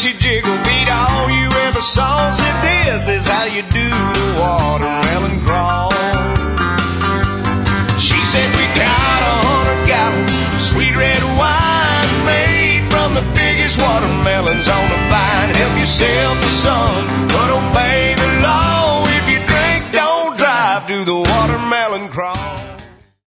she jiggle beat all you ever saw. Said this is how you do the watermelon crawl. She said we got 100 gallons of sweet red wine made from the biggest watermelons on the vine. Help yourself to some,